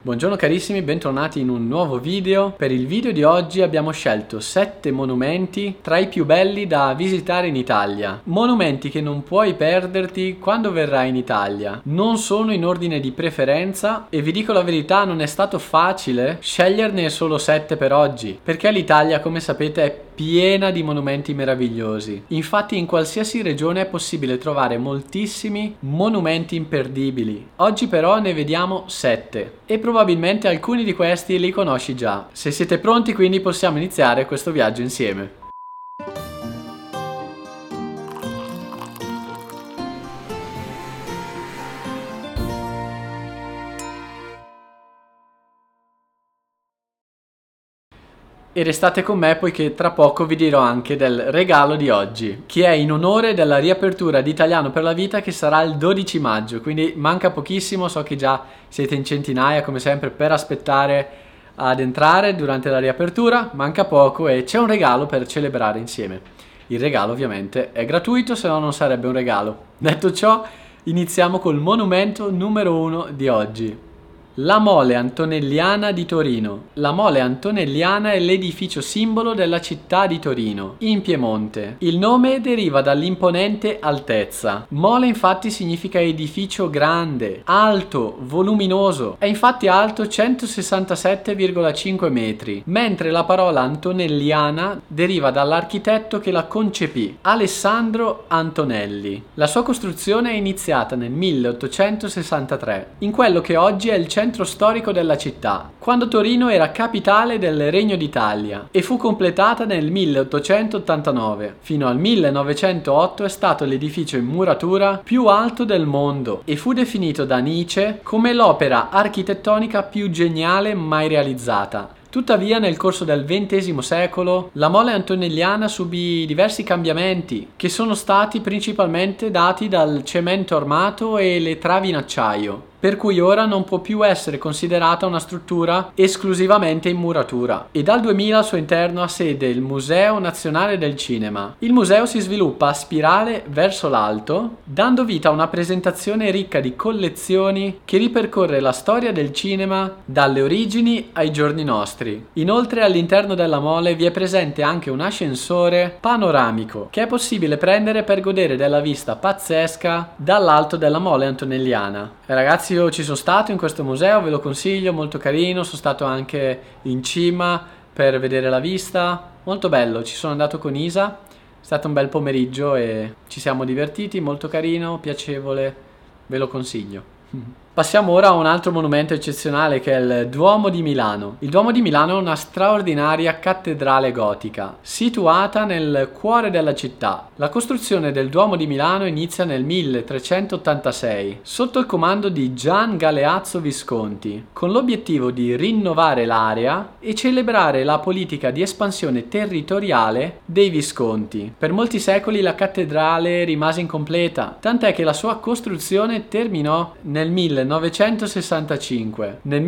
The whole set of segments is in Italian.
Buongiorno carissimi, bentornati in un nuovo video. Per il video di oggi abbiamo scelto 7 monumenti tra i più belli da visitare in Italia. Monumenti che non puoi perderti quando verrai in Italia. Non sono in ordine di preferenza e vi dico la verità, non è stato facile sceglierne solo 7 per oggi, perché l'Italia, come sapete, è piena di monumenti meravigliosi. Infatti in qualsiasi regione è possibile trovare moltissimi monumenti imperdibili. Oggi però ne vediamo 7 e probabilmente alcuni di questi li conosci già. Se siete pronti, quindi possiamo iniziare questo viaggio insieme. E restate con me poiché tra poco vi dirò anche del regalo di oggi, che è in onore della riapertura di Italiano per la Vita, che sarà il 12 maggio, quindi manca pochissimo. So che già siete in centinaia come sempre per aspettare ad entrare durante la riapertura, manca poco e c'è un regalo per celebrare insieme. Il regalo ovviamente è gratuito, se no non sarebbe un regalo. Detto ciò, iniziamo col monumento numero 1 di oggi. La Mole Antonelliana di Torino. La Mole Antonelliana è l'edificio simbolo della città di Torino, in Piemonte. Il nome deriva dall'imponente altezza. Mole infatti significa edificio grande, alto, voluminoso. È infatti alto 167,5 metri, mentre la parola Antonelliana deriva dall'architetto che la concepì, Alessandro Antonelli. La sua costruzione è iniziata nel 1863, in quello che oggi è il centro storico della città, quando Torino era capitale del Regno d'Italia, e fu completata nel 1889. Fino al 1908 è stato l'edificio in muratura più alto del mondo e fu definito da Nietzsche come l'opera architettonica più geniale mai realizzata. Tuttavia, nel corso del XX secolo, la Mole Antonelliana subì diversi cambiamenti, che sono stati principalmente dati dal cemento armato e le travi in acciaio, per cui ora non può più essere considerata una struttura esclusivamente in muratura. E dal 2000 al suo interno ha sede il Museo Nazionale del Cinema. Il museo si sviluppa a spirale verso l'alto, dando vita a una presentazione ricca di collezioni che ripercorre la storia del cinema dalle origini ai giorni nostri. Inoltre all'interno della mole vi è presente anche un ascensore panoramico che è possibile prendere per godere della vista pazzesca dall'alto della Mole Antonelliana. Ragazzi, io ci sono stato in questo museo, ve lo consiglio, molto carino. Sono stato anche in cima per vedere la vista, molto bello. Ci sono andato con Isa, è stato un bel pomeriggio e ci siamo divertiti, molto carino, piacevole, ve lo consiglio. Passiamo ora a un altro monumento eccezionale che è il Duomo di Milano. Il Duomo di Milano è una straordinaria cattedrale gotica, situata nel cuore della città. La costruzione del Duomo di Milano inizia nel 1386, sotto il comando di Gian Galeazzo Visconti, con l'obiettivo di rinnovare l'area e celebrare la politica di espansione territoriale dei Visconti. Per molti secoli la cattedrale rimase incompleta, tant'è che la sua costruzione terminò nel 1965. Nel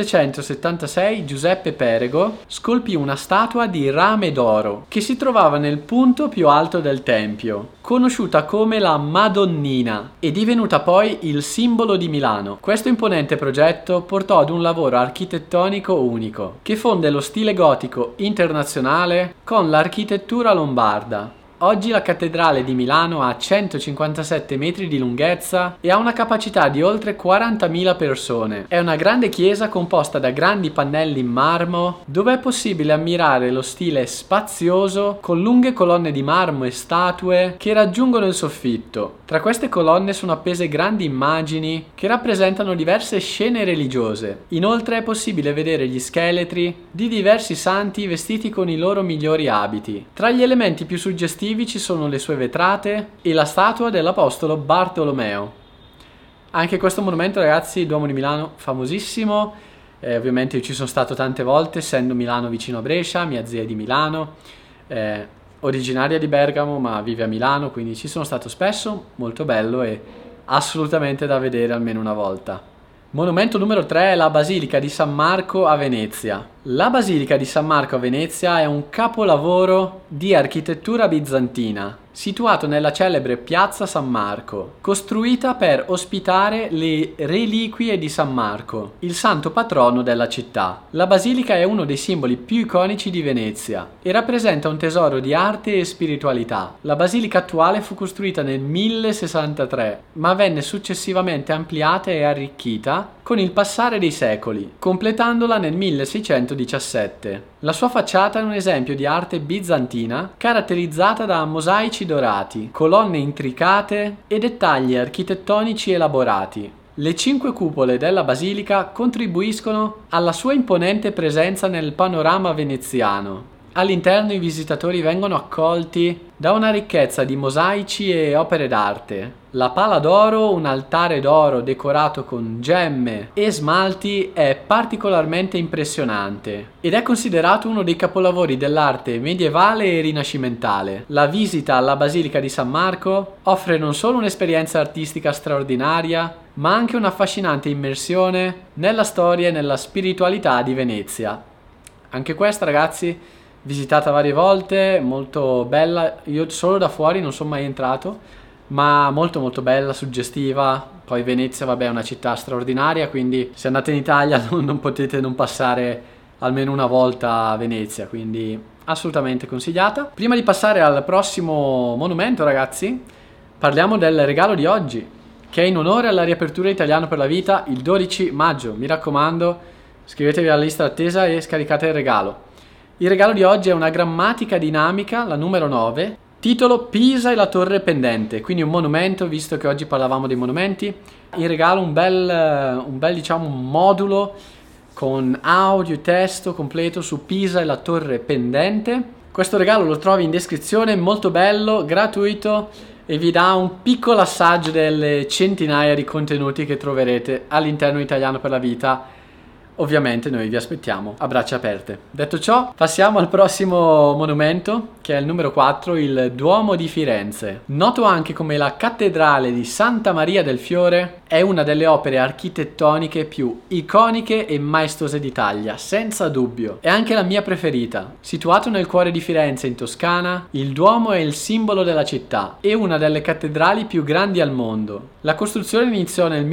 1776 Giuseppe Perego scolpì una statua di rame d'oro che si trovava nel punto più alto del tempio, conosciuta come la Madonnina, e divenuta poi il simbolo di Milano. Questo imponente progetto portò ad un lavoro architettonico unico, che fonde lo stile gotico internazionale con l'architettura lombarda. Oggi la cattedrale di Milano ha 157 metri di lunghezza e ha una capacità di oltre 40.000 persone. È una grande chiesa composta da grandi pannelli in marmo, dove è possibile ammirare lo stile spazioso con lunghe colonne di marmo e statue che raggiungono il soffitto. Tra queste colonne sono appese grandi immagini che rappresentano diverse scene religiose. Inoltre è possibile vedere gli scheletri di diversi santi vestiti con i loro migliori abiti. Tra gli elementi più suggestivi ci sono le sue vetrate e la statua dell'apostolo Bartolomeo. Anche questo monumento, ragazzi, il Duomo di Milano, famosissimo. Ovviamente io ci sono stato tante volte, essendo Milano vicino a Brescia, mia zia è di Milano, originaria di Bergamo ma vive a Milano, quindi ci sono stato spesso, molto bello e assolutamente da vedere almeno una volta. Monumento numero 3 è la Basilica di San Marco a Venezia. La Basilica di San Marco a Venezia è un capolavoro di architettura bizantina, situato nella celebre Piazza San Marco, costruita per ospitare le reliquie di San Marco, il santo patrono della città. La basilica è uno dei simboli più iconici di Venezia e rappresenta un tesoro di arte e spiritualità. La basilica attuale fu costruita nel 1063, ma venne successivamente ampliata e arricchita con il passare dei secoli, completandola nel 1617. La sua facciata è un esempio di arte bizantina caratterizzata da mosaici dorati, colonne intricate e dettagli architettonici elaborati. Le 5 cupole della basilica contribuiscono alla sua imponente presenza nel panorama veneziano. All'interno i visitatori vengono accolti da una ricchezza di mosaici e opere d'arte. La pala d'oro, un altare d'oro decorato con gemme e smalti, è particolarmente impressionante ed è considerato uno dei capolavori dell'arte medievale e rinascimentale. La visita alla Basilica di San Marco offre non solo un'esperienza artistica straordinaria, ma anche un'affascinante immersione nella storia e nella spiritualità di Venezia. Anche questa, ragazzi, visitata varie volte, molto bella. Io solo da fuori non sono mai entrato, ma molto molto bella, suggestiva. Poi Venezia, vabbè, è una città straordinaria, quindi se andate in Italia non potete non passare almeno una volta a Venezia, quindi assolutamente consigliata. Prima di passare al prossimo monumento, ragazzi, parliamo del regalo di oggi, che è in onore alla riapertura Italiano per la Vita il 12 maggio. Mi raccomando, iscrivetevi alla lista d'attesa e scaricate il regalo. Il regalo di oggi è una grammatica dinamica, la numero 9, titolo Pisa e la torre pendente, quindi un monumento, visto che oggi parlavamo dei monumenti. In regalo un bel diciamo modulo con audio e testo completo su Pisa e la torre pendente. Questo regalo lo trovi in descrizione, molto bello, gratuito e vi dà un piccolo assaggio delle centinaia di contenuti che troverete all'interno Italiano per la Vita. Ovviamente noi vi aspettiamo a braccia aperte. Detto ciò, passiamo al prossimo monumento, che è il numero 4, il Duomo di Firenze. Noto anche come la cattedrale di Santa Maria del Fiore è una delle opere architettoniche più iconiche e maestose d'Italia, senza dubbio. È anche la mia preferita. Situato nel cuore di Firenze, in Toscana, il Duomo è il simbolo della città e una delle cattedrali più grandi al mondo. La costruzione iniziò nel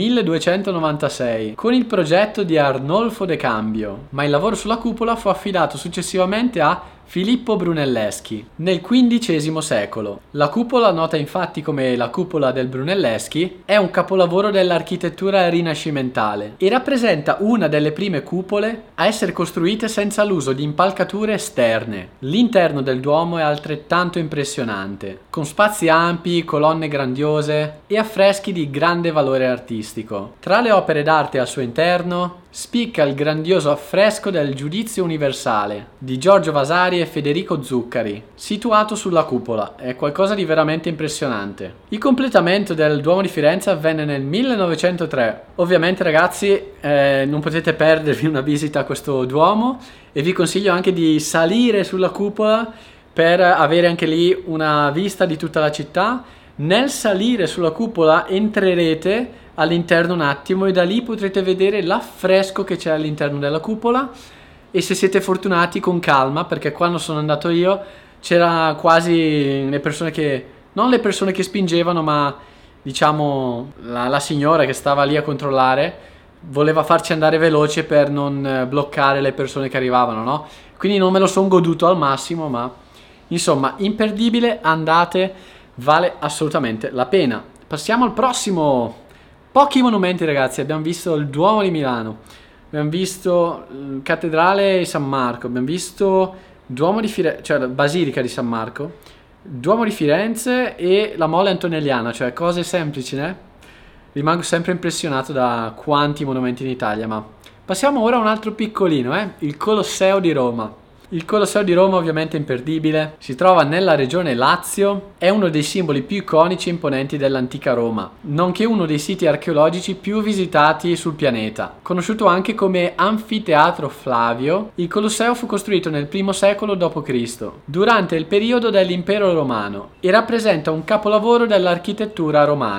1296 con il progetto di Arnolfo de Cambio, ma il lavoro sulla cupola fu affidato successivamente a Filippo Brunelleschi nel XV secolo. La cupola, nota infatti come la cupola del Brunelleschi, è un capolavoro dell'architettura rinascimentale e rappresenta una delle prime cupole a essere costruite senza l'uso di impalcature esterne. L'interno del Duomo è altrettanto impressionante, con spazi ampi, colonne grandiose e affreschi di grande valore artistico. Tra le opere d'arte al suo interno spicca il grandioso affresco del Giudizio Universale di Giorgio Vasari e Federico Zuccari, situato sulla cupola. È qualcosa di veramente impressionante. Il completamento del Duomo di Firenze avvenne nel 1903. Ovviamente, ragazzi, non potete perdervi una visita a questo Duomo e vi consiglio anche di salire sulla cupola per avere anche lì una vista di tutta la città. Nel salire sulla cupola entrerete all'interno un attimo e da lì potrete vedere l'affresco che c'è all'interno della cupola e, se siete fortunati, con calma, perché quando sono andato io c'era quasi le persone che, non le persone che spingevano, ma diciamo la signora che stava lì a controllare voleva farci andare veloce per non bloccare le persone che arrivavano, no? Quindi non me lo sono goduto al massimo, ma insomma, imperdibile, andate, vale assolutamente la pena. Passiamo al prossimo. Pochi monumenti, ragazzi. Abbiamo visto il Duomo di Milano, abbiamo visto Cattedrale di San Marco, abbiamo visto Duomo di Firenze, cioè la Basilica di San Marco, Duomo di Firenze e la Mole Antonelliana, cioè cose semplici, né? Rimango sempre impressionato da quanti monumenti in Italia, ma passiamo ora a un altro piccolino, il Colosseo di Roma. Il Colosseo di Roma, ovviamente imperdibile, si trova nella regione Lazio, è uno dei simboli più iconici e imponenti dell'antica Roma, nonché uno dei siti archeologici più visitati sul pianeta. Conosciuto anche come Anfiteatro Flavio, il Colosseo fu costruito nel I secolo d.C., durante il periodo dell'Impero Romano, e rappresenta un capolavoro dell'architettura romana.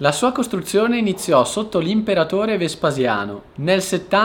La sua costruzione iniziò sotto l'imperatore Vespasiano nel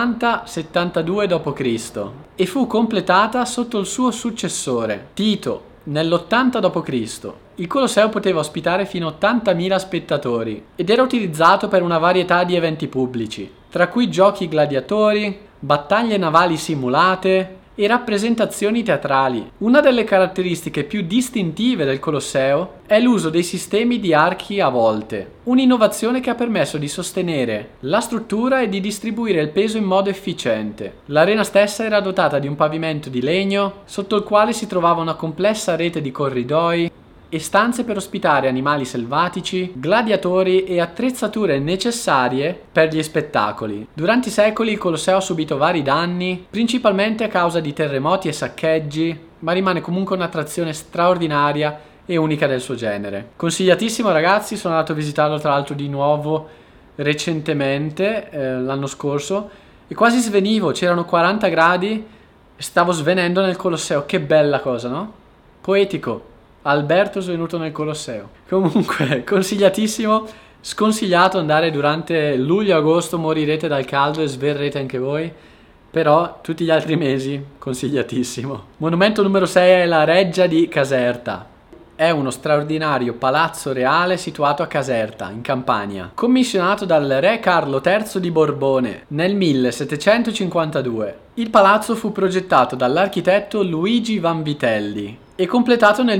70-72 d.C. e fu completata sotto il suo successore, Tito, nell'80 d.C. Il Colosseo poteva ospitare fino a 80.000 spettatori ed era utilizzato per una varietà di eventi pubblici, tra cui giochi gladiatori, battaglie navali simulate e rappresentazioni teatrali. Una delle caratteristiche più distintive del Colosseo è l'uso dei sistemi di archi a volte, un'innovazione che ha permesso di sostenere la struttura e di distribuire il peso in modo efficiente. L'arena stessa era dotata di un pavimento di legno, sotto il quale si trovava una complessa rete di corridoi e stanze per ospitare animali selvatici, gladiatori e attrezzature necessarie per gli spettacoli. Durante i secoli il Colosseo ha subito vari danni, principalmente a causa di terremoti e saccheggi, ma rimane comunque un'attrazione straordinaria e unica del suo genere. Consigliatissimo ragazzi, sono andato a visitarlo tra l'altro di nuovo recentemente, l'anno scorso, e quasi svenivo, c'erano 40 gradi e stavo svenendo nel Colosseo. Che bella cosa, no? Poetico. Alberto svenuto nel Colosseo. Comunque, consigliatissimo, sconsigliato andare durante luglio-agosto, morirete dal caldo e sverrete anche voi, però tutti gli altri mesi consigliatissimo. Monumento numero 6 è la Reggia di Caserta. È uno straordinario palazzo reale situato a Caserta, in Campania, commissionato dal re Carlo III di Borbone nel 1752. Il palazzo fu progettato dall'architetto Luigi Vanvitelli e completato nel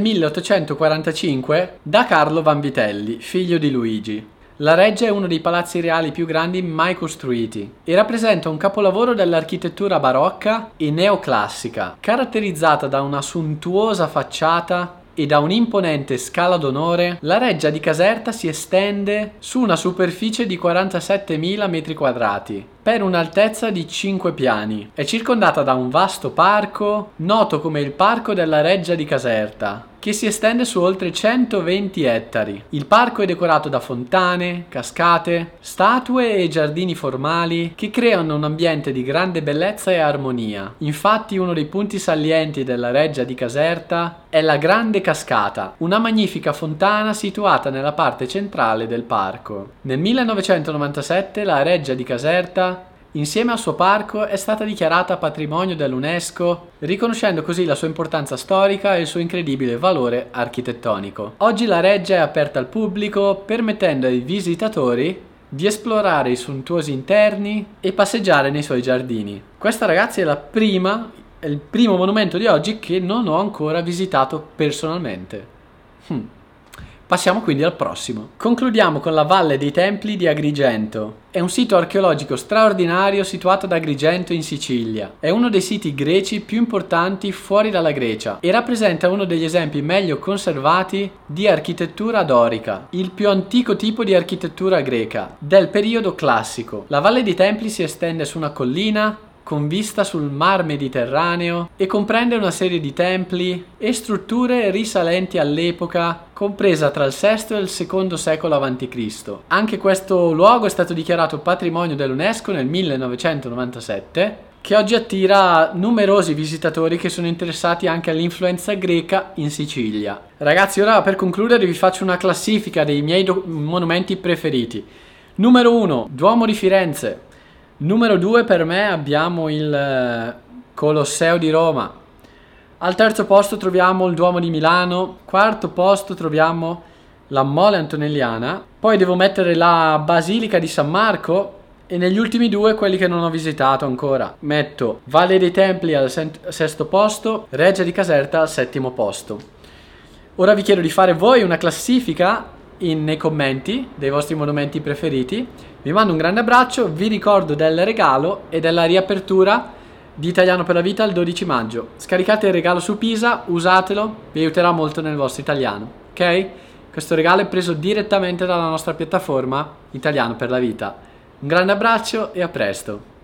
1845 da Carlo Vanvitelli, figlio di Luigi. La Reggia è uno dei palazzi reali più grandi mai costruiti e rappresenta un capolavoro dell'architettura barocca e neoclassica, caratterizzata da una sontuosa facciata e da un'imponente scala d'onore. La Reggia di Caserta si estende su una superficie di 47.000 metri quadrati per un'altezza di 5 piani. È circondata da un vasto parco, noto come il Parco della Reggia di Caserta, che si estende su oltre 120 ettari. Il parco è decorato da fontane, cascate, statue e giardini formali che creano un ambiente di grande bellezza e armonia. Infatti uno dei punti salienti della Reggia di Caserta è la Grande Cascata, una magnifica fontana situata nella parte centrale del parco. Nel 1997 la Reggia di Caserta, insieme al suo parco, è stata dichiarata patrimonio dell'UNESCO, riconoscendo così la sua importanza storica e il suo incredibile valore architettonico. Oggi la Reggia è aperta al pubblico, permettendo ai visitatori di esplorare i sontuosi interni e passeggiare nei suoi giardini. Questa, ragazzi, è il primo monumento di oggi che non ho ancora visitato personalmente. Passiamo quindi al prossimo. Concludiamo con la Valle dei Templi di Agrigento. È un sito archeologico straordinario situato ad Agrigento in Sicilia. È uno dei siti greci più importanti fuori dalla Grecia e rappresenta uno degli esempi meglio conservati di architettura dorica, il più antico tipo di architettura greca del periodo classico. La Valle dei Templi si estende su una collina con vista sul mar Mediterraneo e comprende una serie di templi e strutture risalenti all'epoca compresa tra il VI e il II secolo a.C. Anche questo luogo è stato dichiarato patrimonio dell'UNESCO nel 1997, che oggi attira numerosi visitatori che sono interessati anche all'influenza greca in Sicilia. Ragazzi, ora per concludere vi faccio una classifica dei miei monumenti preferiti. Numero 1, Duomo di Firenze. Numero 2 per me abbiamo il Colosseo di Roma. Al terzo posto troviamo il Duomo di Milano. Quarto posto troviamo la Mole Antonelliana. Poi devo mettere la Basilica di San Marco. E negli ultimi due, quelli che non ho visitato ancora, metto Valle dei Templi al sesto posto, Reggia di Caserta al settimo posto. Ora vi chiedo di fare voi una classifica nei commenti dei vostri monumenti preferiti. Vi mando un grande abbraccio, vi ricordo del regalo e della riapertura di Italiano per la Vita il 12 maggio. Scaricate il regalo su Pisa, usatelo, vi aiuterà molto nel vostro italiano, ok? Questo regalo è preso direttamente dalla nostra piattaforma Italiano per la Vita. Un grande abbraccio e a presto!